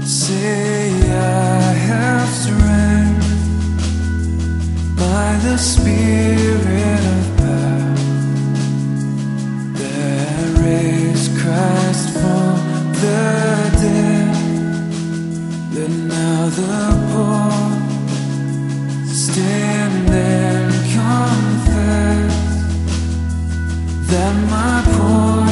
Say I have strength by the Spirit of God that raised Christ from the dead. Let now the poor stand and confess that my poor